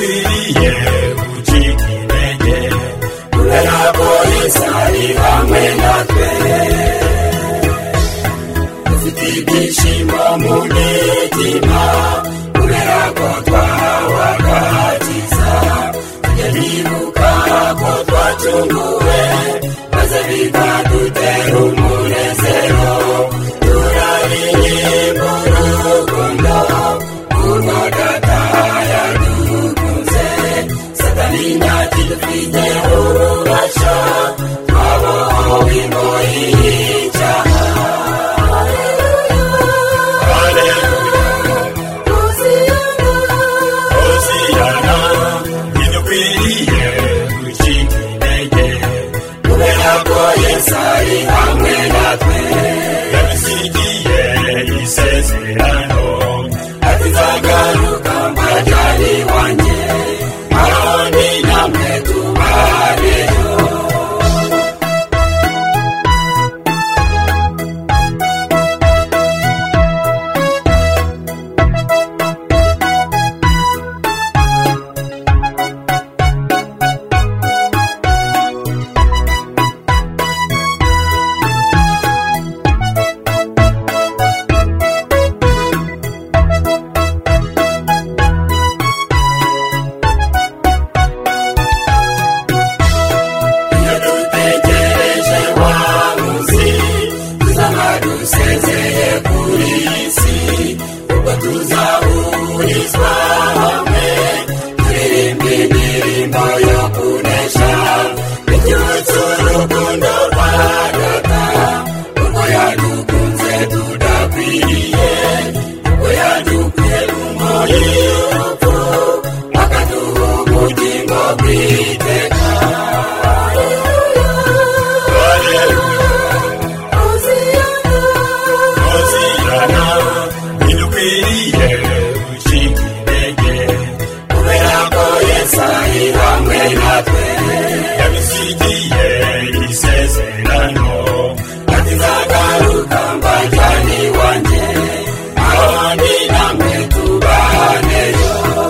ntidukwiriye gucika intege kubera ko Yesu ari hamwe natwe. Dufite ibyishimo mu mitima kubera ko twahawe agakiza. Tujya twibuka ko twacunguwe maze bikadutera umunezero. Turaririmba urukundo urwo Data yadukunze. Satani ntakidufiteho ububasha, twabohowe imbohe y'icyaha. Hosiyana ntidukwiriye gucika intege kubera ko Yesu ari hamwe natwe. Yadusigiye isezerano ati nzagaruka mbajyane iwanjye, aho ndi namwe tubaneyo. Dusezeye kuri isi ubwo tuzahurizwa hamwe, turirimba indirimbo yo kunesha. Ibyutsa urukundo rwa Data urwo yadukunze tudakwiriye, urwo yadukuye mu ngoyi y'urupfu akaduha ubugingo bw'iteka. Ntidukwiriye gucika intege kubera ko Yesu ari hamwe natwe. Yadusigiye isezerano ati nzagaruka mbajyane iwanjye, aho ndi namwe tubaneyo.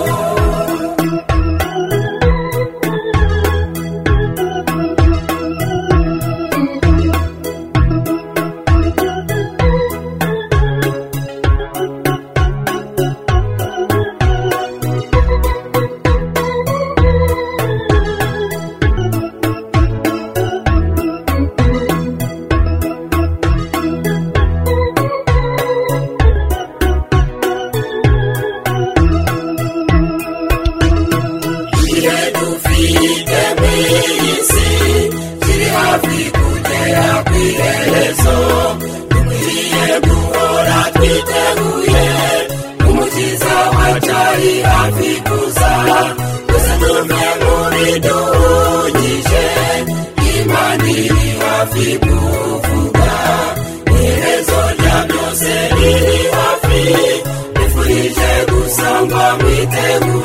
Dufite mw'isi kiri hafi kugera kw'iherezo. Dukwiye guhora twiteguye, umukiza wacu ari hafi kuza. Gusa tuve mu biduhugije, Imana iri hafi kuvuga. Iherezo rya byose riri hafi, nifurije gusanga mwiteguye.